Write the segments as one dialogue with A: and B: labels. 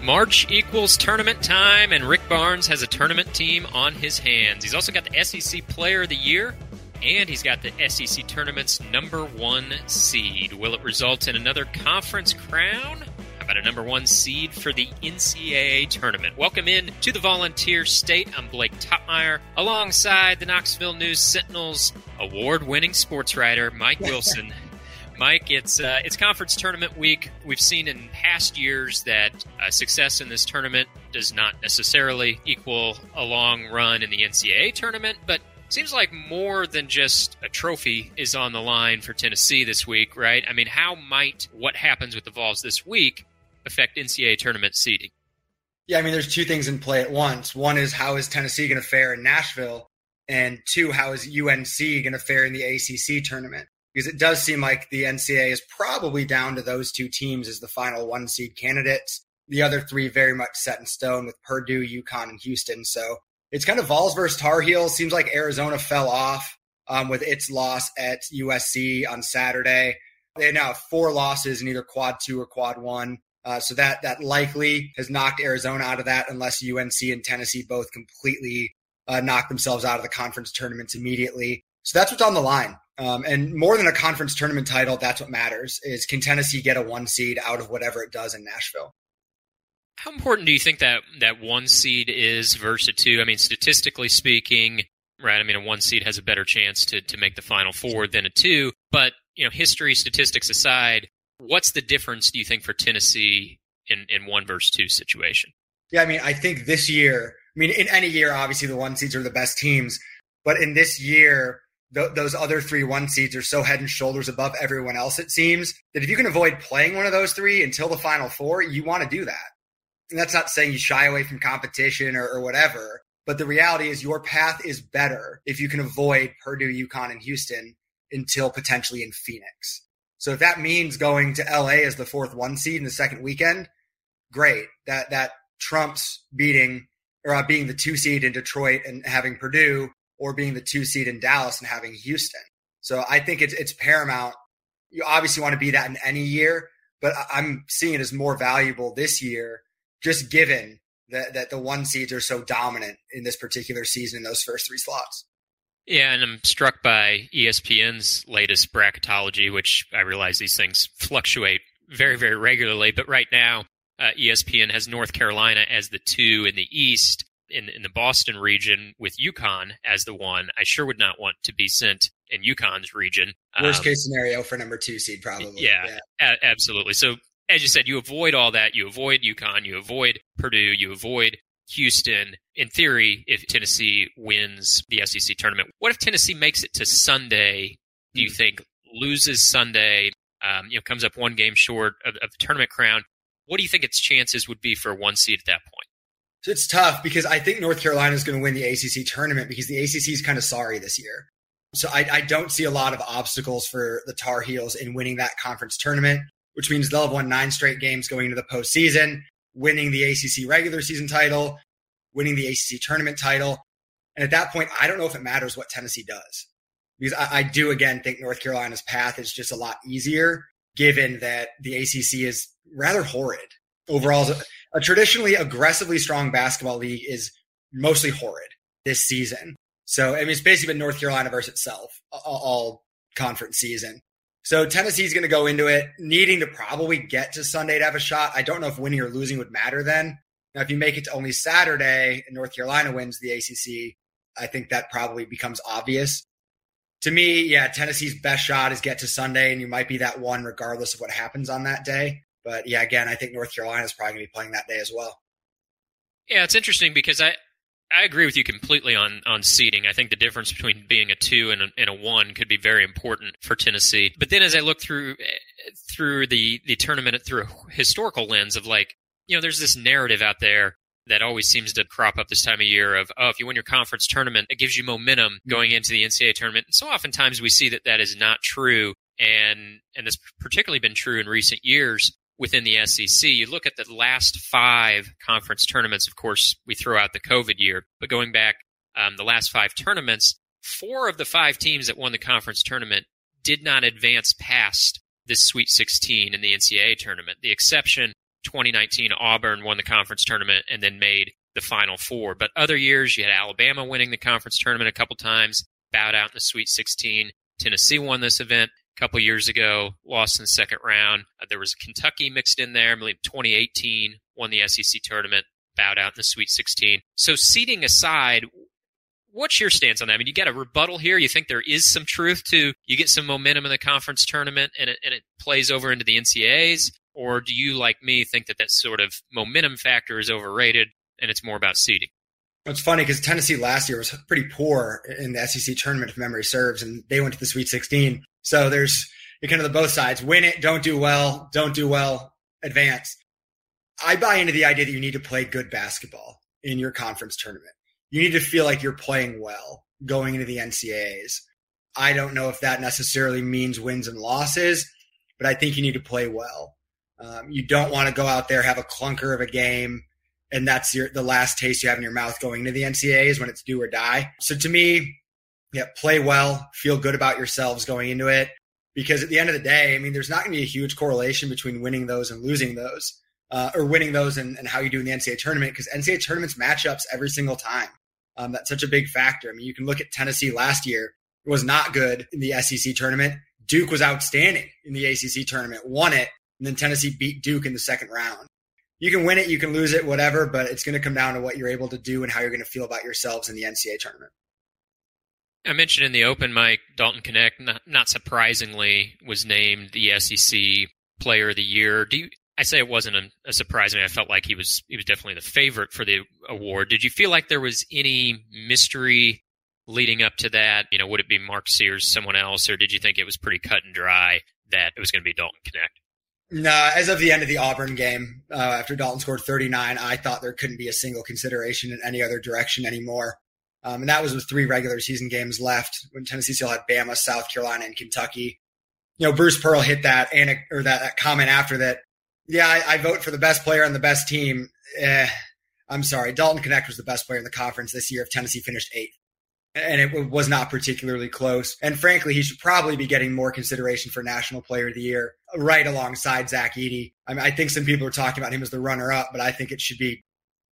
A: March equals tournament time, and Rick Barnes has a tournament team on his hands. He's also got the SEC Player of the Year, and he's got the SEC Tournament's #1 seed. Will it result in another conference crown? How about a #1 seed for the NCAA Tournament? Welcome in to the Volunteer State. I'm Blake Topmeyer, alongside the Knoxville News Sentinel's award-winning sports writer, Mike Wilson. Mike, it's conference tournament week. We've seen in past years that success in this tournament does not necessarily equal a long run in the NCAA tournament, but seems like more than just a trophy is on the line for Tennessee this week, right? I mean, how might what happens with the Vols this week affect NCAA tournament seeding?
B: Yeah, I mean, there's two things in play at once. One is, how is Tennessee going to fare in Nashville? And two, how is UNC going to fare in the ACC tournament? Because it does seem like the NCAA is probably down to those two teams as the final 1 seed candidates. The other three very much set in stone with Purdue, UConn, and Houston. So it's kind of Vols versus Tar Heels. Seems like Arizona fell off with its loss at USC on Saturday. They now have 4 losses in either quad 2 or quad 1. So that likely has knocked Arizona out of that, unless UNC and Tennessee both completely knock themselves out of the conference tournaments immediately. So that's what's on the line. And more than a conference tournament title, that's what matters, is can Tennessee get a 1 seed out of whatever it does in Nashville?
A: How important do you think that 1 seed is versus a 2? I mean, statistically speaking, right, I mean, a 1 seed has a better chance to make the Final Four than a 2. But, you know, history, statistics aside, what's the difference, do you think, for Tennessee in 1 versus 2 situation?
B: Yeah, I mean, I think this year, in any year, obviously the 1 seeds are the best teams. But in this year, those other 3 1 seeds are so head and shoulders above everyone else, it seems, that if you can avoid playing one of those 3 until the Final Four, you want to do that. And that's not saying you shy away from competition or whatever, but the reality is your path is better if you can avoid Purdue, UConn, and Houston until potentially in Phoenix. So if that means going to LA as the 4th 1 seed in the second weekend, great. That trumps being the 2 seed in Detroit and having Purdue, or being the 2 seed in Dallas and having Houston. So I think it's paramount. You obviously want to be that in any year, but I'm seeing it as more valuable this year, just given that the 1 seeds are so dominant in this particular season in those first 3 slots.
A: Yeah, and I'm struck by ESPN's latest bracketology, which I realize these things fluctuate very, very regularly. But right now, ESPN has North Carolina as the 2 in the East, in the Boston region, with UConn as the 1. I sure would not want to be sent in UConn's region.
B: Worst case scenario for #2 seed, probably.
A: Yeah. Absolutely. So as you said, you avoid all that. You avoid UConn, you avoid Purdue, you avoid Houston. In theory, if Tennessee wins the SEC tournament, what if Tennessee makes it to Sunday? Do you think loses Sunday, comes up 1 game short of the tournament crown? What do you think its chances would be for a 1 seed at that point?
B: So it's tough because I think North Carolina is going to win the ACC tournament because the ACC is kind of sorry this year. So I don't see a lot of obstacles for the Tar Heels in winning that conference tournament, which means they'll have won 9 straight games going into the postseason, winning the ACC regular season title, winning the ACC tournament title. And at that point, I don't know if it matters what Tennessee does, because I do, again, think North Carolina's path is just a lot easier, given that the ACC is rather horrid. Overall, a traditionally aggressively strong basketball league is mostly horrid this season. So, it's basically been North Carolina versus itself all conference season. So Tennessee's going to go into it needing to probably get to Sunday to have a shot. I don't know if winning or losing would matter then. Now, if you make it to only Saturday and North Carolina wins the ACC, I think that probably becomes obvious. To me, yeah, Tennessee's best shot is get to Sunday, and you might be that 1 regardless of what happens on that day. But yeah, again, I think North Carolina is probably going to be playing that day as well.
A: Yeah, it's interesting because I agree with you completely on seeding. I think the difference between being a 2 and a 1 could be very important for Tennessee. But then as I look through the tournament through a historical lens of there's this narrative out there that always seems to crop up this time of year of, if you win your conference tournament, it gives you momentum going into the NCAA tournament. And so oftentimes we see that is not true. And that's particularly been true in recent years within the SEC. You look at the last 5 conference tournaments. Of course, we throw out the COVID year, but going back the last 5 tournaments, 4 of the 5 teams that won the conference tournament did not advance past this Sweet 16 in the NCAA tournament. The exception 2019 Auburn won the conference tournament and then made the Final Four. But other years, you had Alabama winning the conference tournament a couple times, bowed out in the Sweet 16. Tennessee won this event a couple years ago, lost in the second round. There was Kentucky mixed in there. I believe 2018 won the SEC tournament, bowed out in the Sweet 16. So seeding aside, what's your stance on that? I mean, you got a rebuttal here. You think there is some truth to you get some momentum in the conference tournament and it plays over into the NCAAs? Or do you, like me, think that sort of momentum factor is overrated and it's more about seeding?
B: It's funny because Tennessee last year was pretty poor in the SEC tournament, if memory serves, and they went to the Sweet 16. So there's kind of the both sides. Win it, don't do well, advance. I buy into the idea that you need to play good basketball in your conference tournament. You need to feel like you're playing well going into the NCAAs. I don't know if that necessarily means wins and losses, but I think you need to play well. You don't want to go out there, have a clunker of a game, and that's the last taste you have in your mouth going into the NCAAs when it's do or die. So to me, play well, feel good about yourselves going into it, because at the end of the day, I mean, there's not going to be a huge correlation between winning those and losing those, or winning those and how you do in the NCAA tournament, because NCAA tournaments matchups every single time. That's such a big factor. I mean, you can look at Tennessee last year. It was not good in the SEC tournament. Duke was outstanding in the ACC tournament, won it, and then Tennessee beat Duke in the second round. You can win it, you can lose it, whatever, but it's going to come down to what you're able to do and how you're going to feel about yourselves in the NCAA tournament.
A: I mentioned in the open mic, Dalton Knecht, not surprisingly, was named the SEC Player of the Year. I say it wasn't a surprise. I mean, I felt like he was definitely the favorite for the award. Did you feel like there was any mystery leading up to that? You know, would it be Mark Sears, someone else, or did you think it was pretty cut and dry that it was going to be Dalton Knecht?
B: No, as of the end of the Auburn game, after Dalton scored 39, I thought there couldn't be a single consideration in any other direction anymore. And that was with 3 regular season games left when Tennessee still had Bama, South Carolina, and Kentucky. You know, Bruce Pearl hit that comment after that. Yeah, I vote for the best player on the best team. I'm sorry. Dalton Knecht was the best player in the conference this year if Tennessee finished 8th. And it was not particularly close. And frankly, he should probably be getting more consideration for National Player of the Year right alongside Zach Edey. I mean, I think some people are talking about him as the runner-up, but I think it should be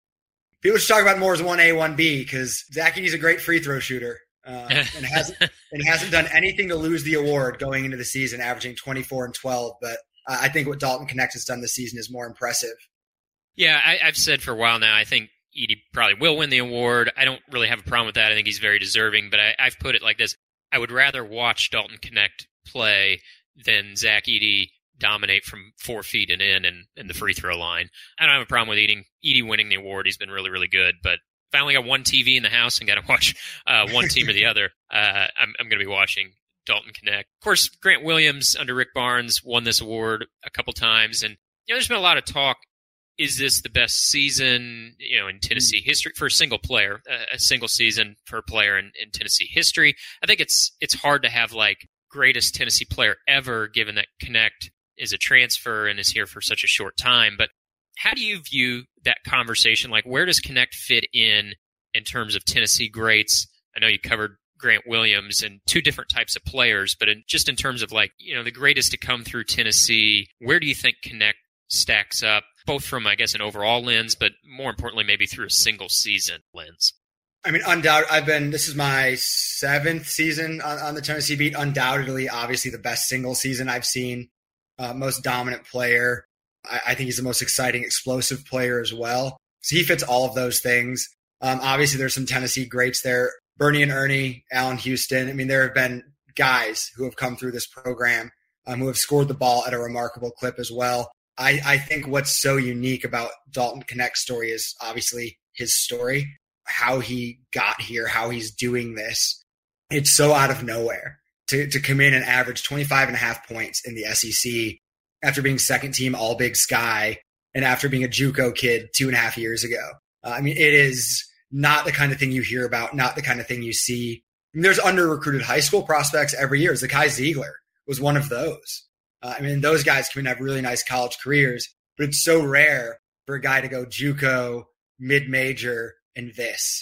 B: – people should talk about him more as 1A, 1B, because Zach Edey's a great free throw shooter and hasn't done anything to lose the award going into the season, averaging 24 and 12. But I think what Dalton Knecht has done this season is more impressive.
A: Yeah, I've said for a while now, I think Edey probably will win the award. I don't really have a problem with that. I think he's very deserving, but I've put it like this. I would rather watch Dalton Knecht play than Zach Edey dominate from 4 feet and in the free throw line. I don't have a problem with Edey winning the award. He's been really, really good, but if I only got one TV in the house and got to watch one team or the other, I'm going to be watching Dalton Knecht. Of course, Grant Williams under Rick Barnes won this award a couple times, and there's been a lot of talk. Is this the best season, in Tennessee history for a single player, a single season for a player in Tennessee history? I think it's hard to have like greatest Tennessee player ever, given that Knecht is a transfer and is here for such a short time. But how do you view that conversation? Like, where does Knecht fit in terms of Tennessee greats? I know you covered Grant Williams and 2 different types of players, but just in terms of like, the greatest to come through Tennessee, where do you think Knecht stacks up, both from, I guess, an overall lens, but more importantly, maybe through a single season lens?
B: I mean, this is my 7th season on the Tennessee beat. Undoubtedly, obviously the best single season I've seen, most dominant player. I think he's the most exciting, explosive player as well. So he fits all of those things. Obviously there's some Tennessee greats there. Bernie and Ernie, Allen Houston. I mean, there have been guys who have come through this program who have scored the ball at a remarkable clip as well. I think what's so unique about Dalton Knecht's story is obviously his story, how he got here, how he's doing this. It's so out of nowhere to come in and average 25.5 points in the SEC after being second team All Big Sky and after being a JUCO kid 2.5 years ago. I mean, it is not the kind of thing you hear about, not the kind of thing you see. I mean, there's under-recruited high school prospects every year. Zakai Ziegler was one of those. Those guys can have really nice college careers, but it's so rare for a guy to go JUCO, mid-major, and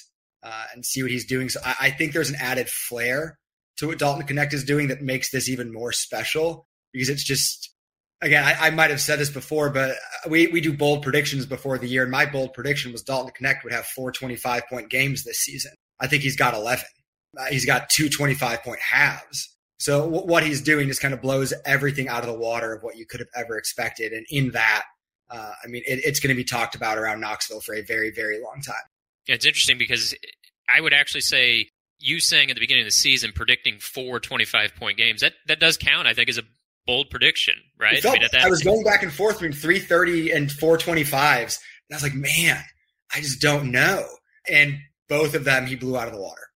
B: and see what he's doing. So I think there's an added flair to what Dalton Knecht is doing that makes this even more special, because it's just Again, I might have said this before, but we do bold predictions before the year, and my bold prediction was Dalton Knecht would have 4 25-point games this season. I think he's got 11. He's got 2 25-point halves. So what he's doing just kind of blows everything out of the water of what you could have ever expected. And in that, it's going to be talked about around Knoxville for a very, very long time.
A: Yeah, it's interesting because I would actually say you saying at the beginning of the season predicting 4 25-point games, that does count, I think, as a bold prediction, right?
B: I was going back and forth between 330 and 425s. And I was like, man, I just don't know. And both of them he blew out of the water.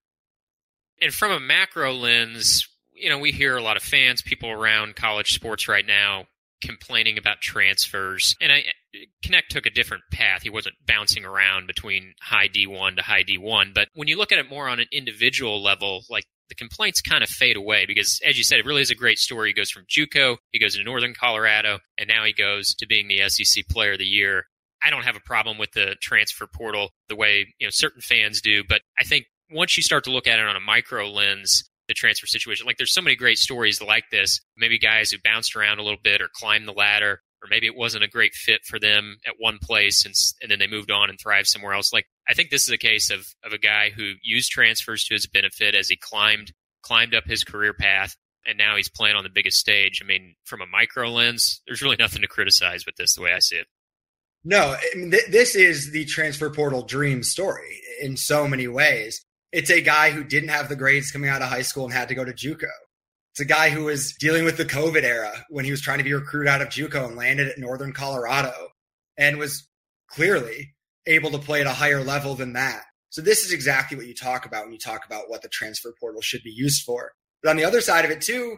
A: And from a macro lens, we hear a lot of fans, people around college sports right now complaining about transfers. And Knecht took a different path. He wasn't bouncing around between high D1 to high D1. But when you look at it more on an individual level, like the complaints kind of fade away because, as you said, it really is a great story. He goes from JUCO, he goes to Northern Colorado, and now he goes to being the SEC Player of the Year. I don't have a problem with the transfer portal the way certain fans do, but I think once you start to look at it on a micro lens, the transfer situation, like there's so many great stories like this, maybe guys who bounced around a little bit or climbed the ladder, or maybe it wasn't a great fit for them at one place and then they moved on and thrived somewhere else. Like I think this is a case of a guy who used transfers to his benefit as he climbed up his career path, and now he's playing on the biggest stage. I mean, from a micro lens, there's really nothing to criticize with this, the way I see it.
B: No, this is the transfer portal dream story in so many ways. It's a guy who didn't have the grades coming out of high school and had to go to JUCO. It's a guy who was dealing with the COVID era when he was trying to be recruited out of JUCO and landed at Northern Colorado and was clearly able to play at a higher level than that. So this is exactly what you talk about when you talk about what the transfer portal should be used for. But on the other side of it too,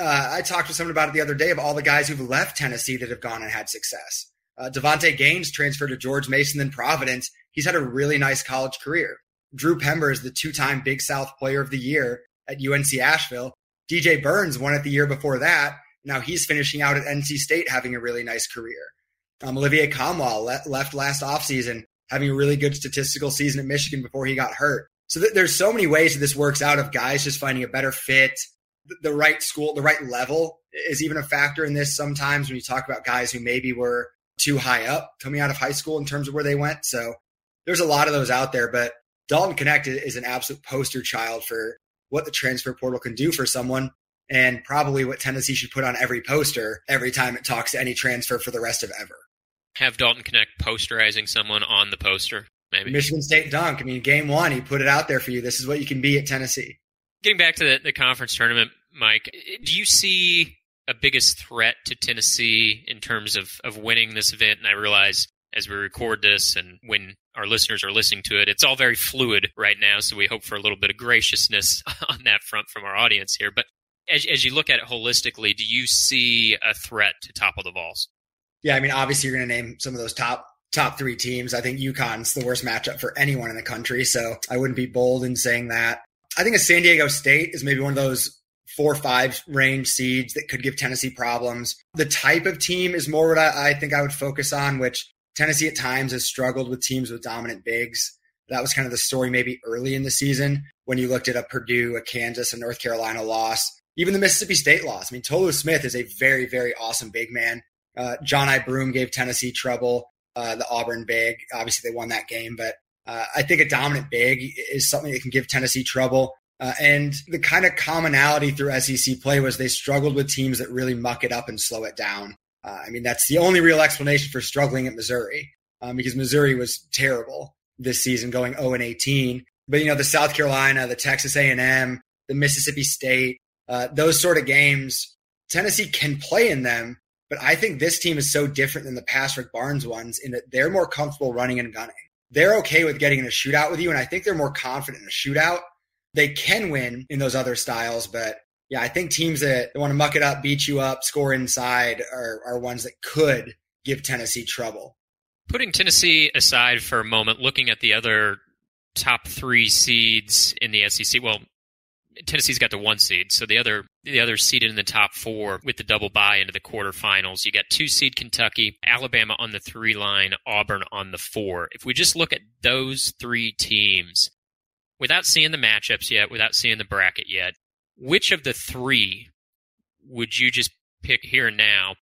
B: I talked to someone about it the other day of all the guys who've left Tennessee that have gone and had success. Devontae Gaines transferred to George Mason then Providence. He's had a really nice college career. Drew Pember is the 2-time Big South Player of the Year at UNC Asheville. DJ Burns won it the year before that. Now he's finishing out at NC State having a really nice career. Olivier Comwell left last offseason having a really good statistical season at Michigan before he got hurt. So there's so many ways that this works out of guys just finding a better fit. The right school, the right level is even a factor in this sometimes when you talk about guys who maybe were too high up coming out of high school in terms of where they went. So there's a lot of those out there, but Dalton Knecht is an absolute poster child for what the transfer portal can do for someone, and probably what Tennessee should put on every poster every time it talks to any transfer for the rest of ever.
A: Have Dalton Knecht posterizing someone on the poster, maybe.
B: Michigan State dunk. I mean, game one, he put it out there for you. This is what you can be at Tennessee.
A: Getting back to the conference tournament, Mike, do you see a biggest threat to Tennessee in terms of winning this event? And I realize as we record this and when our listeners are listening to it, it's all very fluid right now, so we hope for a little bit of graciousness on that front from our audience here. But as you look at it holistically, do you see a threat to topple the Vols?
B: Yeah, I mean, obviously you're going to name some of those top 3 teams. I think UConn's the worst matchup for anyone in the country, so I wouldn't be bold in saying that. I think a San Diego State is maybe one of those 4 or 5 range seeds that could give Tennessee problems. The type of team is more what I think I would focus on, which Tennessee at times has struggled with teams with dominant bigs. That was kind of the story maybe early in the season when you looked at a Purdue, a Kansas, a North Carolina loss, even the Mississippi State loss. I mean, Tolu Smith is a very, very awesome big man. John I. Broom gave Tennessee trouble, the Auburn big. Obviously, they won that game, but I think a dominant big is something that can give Tennessee trouble. And the kind of commonality through SEC play was they struggled with teams that really muck it up and slow it down. I mean, that's the only real explanation for struggling at Missouri, because Missouri was terrible this season, going 0-18. But, the South Carolina, the Texas A&M, the Mississippi State, those sort of games, Tennessee can play in them. But I think this team is so different than the past Rick Barnes ones in that they're more comfortable running and gunning. They're okay with getting in a shootout with you, and I think they're more confident in a shootout. They can win in those other styles, but yeah, I think teams that want to muck it up, beat you up, score inside are ones that could give Tennessee trouble.
A: Putting Tennessee aside for a moment, looking at the other top 3 seeds in the SEC, well, Tennessee's got the 1 seed, so the other seeded in the top 4 with the double bye into the quarterfinals. You got 2 seed Kentucky, Alabama on the 3 line, Auburn on the 4. If we just look at those 3 teams, without seeing the matchups yet, without seeing the bracket yet, which of the 3 would you just pick here and now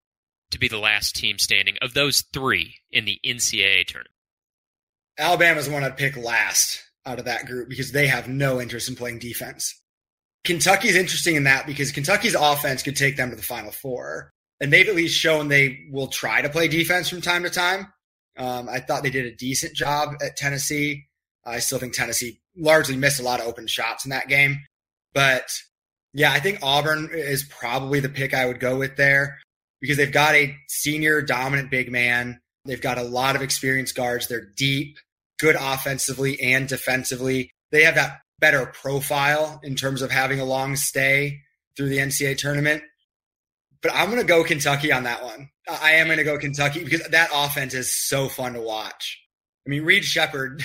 A: to be the last team standing of those three in the NCAA tournament?
B: Alabama's the one I'd pick last out of that group because they have no interest in playing defense. Kentucky's interesting in that because Kentucky's offense could take them to the Final Four. And they've at least shown they will try to play defense from time to time. I thought they did a decent job at Tennessee. I still think Tennessee largely missed a lot of open shots in that game. But, yeah, I think Auburn is probably the pick I would go with there because they've got a senior dominant big man. They've got a lot of experienced guards. They're deep, good offensively and defensively. They have that better profile in terms of having a long stay through the NCAA tournament. But I'm going to go Kentucky on that one. I am going to go Kentucky because that offense is so fun to watch. I mean, Reed Sheppard,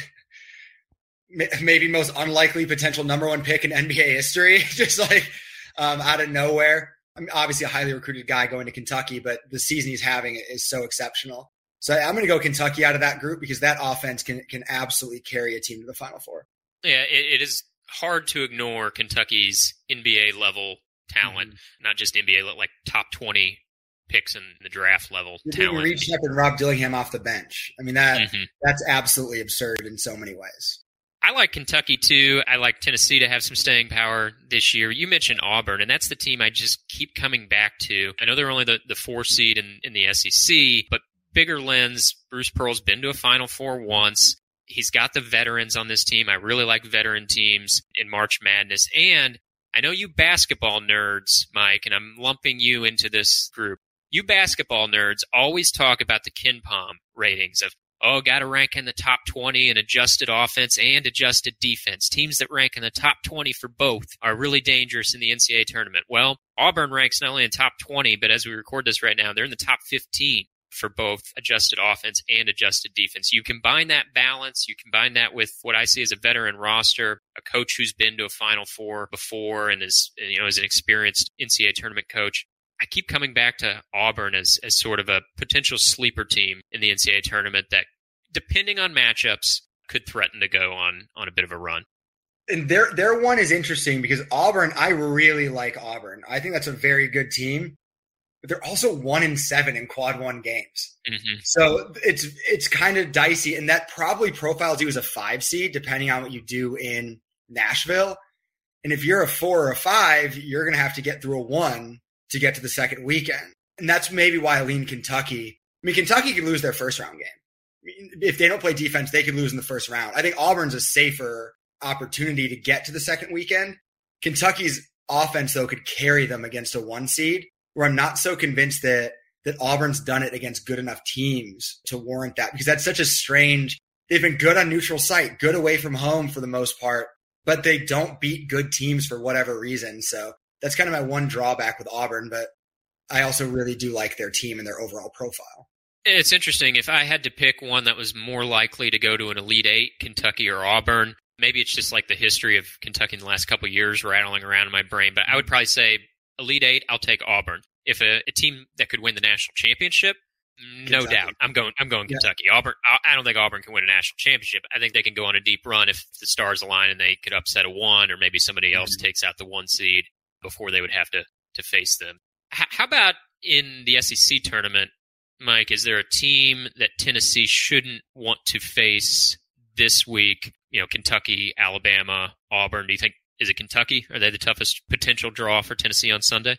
B: maybe most unlikely potential number one pick in NBA history, just like out of nowhere. I mean, obviously a highly recruited guy going to Kentucky, but the season he's having is so exceptional. So I'm going to go Kentucky out of that group because that offense can absolutely carry a team to the Final Four.
A: Yeah, it is hard to ignore Kentucky's NBA level talent, not just NBA, like top 20 picks in the draft level talent.
B: Reed Sheppard and Rob Dillingham off the bench. I mean, that's absolutely absurd in so many ways.
A: I like Kentucky, too. I like Tennessee to have some staying power this year. You mentioned Auburn, and that's the team I just keep coming back to. I know they're only the 4 seed in the SEC, but bigger lens, Bruce Pearl's been to a Final Four once. He's got the veterans on this team. I really like veteran teams in March Madness. And I know you basketball nerds, Mike, and I'm lumping you into this group. You basketball nerds always talk about the KenPom ratings of, got to rank in the top 20 in adjusted offense and adjusted defense. Teams that rank in the top 20 for both are really dangerous in the NCAA tournament. Well, Auburn ranks not only in top 20, but as we record this right now, they're in the top 15 for both adjusted offense and adjusted defense. You combine that balance, you combine that with what I see as a veteran roster, a coach who's been to a Final Four before and is an experienced NCAA tournament coach. I keep coming back to Auburn as sort of a potential sleeper team in the NCAA tournament that, depending on matchups, could threaten to go on a bit of a run.
B: And their one is interesting because Auburn, I really like Auburn. I think that's a very good team. But they're also 1-7 in quad one games. Mm-hmm. So it's kind of dicey. And that probably profiles you as a 5 seed, depending on what you do in Nashville. And if you're a 4 or a 5, you're going to have to get through a 1 to get to the second weekend. And that's maybe why I lean Kentucky. I mean, Kentucky could lose their first round game. I mean, if they don't play defense, they could lose in the first round. I think Auburn's a safer opportunity to get to the second weekend. Kentucky's offense, though, could carry them against a 1 seed. Where I'm not so convinced that Auburn's done it against good enough teams to warrant that, because that's such a strange – they've been good on neutral site, good away from home for the most part, but they don't beat good teams for whatever reason. So that's kind of my one drawback with Auburn, but I also really do like their team and their overall profile.
A: It's interesting. If I had to pick one that was more likely to go to an Elite Eight, Kentucky or Auburn, maybe it's just like the history of Kentucky in the last couple of years rattling around in my brain, but I would probably say – Elite Eight, I'll take Auburn. If a team that could win the national championship, no doubt, I'm going Kentucky. Auburn. I don't think Auburn can win a national championship. I think they can go on a deep run if the stars align and they could upset a 1, or maybe somebody else takes out the 1 seed before they would have to face them. How about in the SEC tournament, Mike? Is there a team that Tennessee shouldn't want to face this week? Kentucky, Alabama, Auburn. Do you think? Is it Kentucky? Are they the toughest potential draw for Tennessee on Sunday?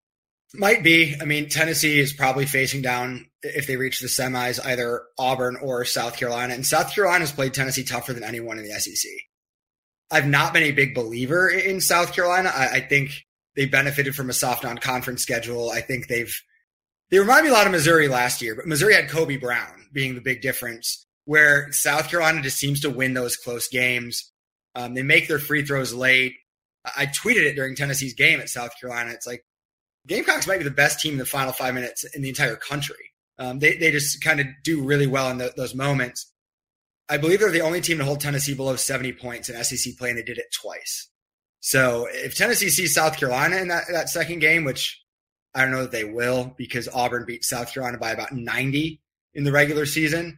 B: Might be. I mean, Tennessee is probably facing down, if they reach the semis, either Auburn or South Carolina. And South Carolina's played Tennessee tougher than anyone in the SEC. I've not been a big believer in South Carolina. I think they benefited from a soft non-conference schedule. I think they remind me a lot of Missouri last year, but Missouri had Kobe Brown being the big difference, where South Carolina just seems to win those close games. They make their free throws late. I tweeted it during Tennessee's game at South Carolina. It's like, Gamecocks might be the best team in the final 5 minutes in the entire country. They just kind of do really well in those moments. I believe they're the only team to hold Tennessee below 70 points in SEC play, and they did it twice. So if Tennessee sees South Carolina in that second game, which I don't know that they will, because Auburn beat South Carolina by about 90 in the regular season,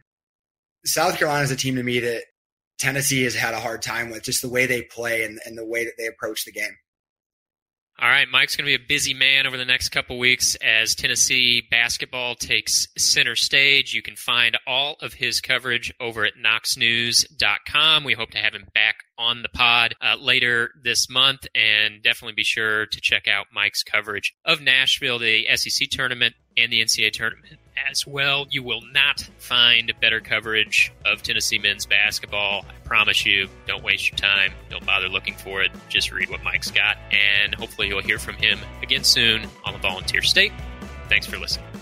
B: South Carolina is a team to me that Tennessee has had a hard time with, just the way they play and the way that they approach the game.
A: All right, Mike's going to be a busy man over the next couple weeks as Tennessee basketball takes center stage. You can find all of his coverage over at knoxnews.com. We hope to have him back on the pod later this month, and definitely be sure to check out Mike's coverage of Nashville, the SEC tournament, and the NCAA tournament as well. You will not find better coverage of Tennessee men's basketball. I promise you. Don't waste your time. Don't bother looking for it. Just read what Mike's got, and hopefully you'll hear from him again soon on the Volunteer State. Thanks for listening.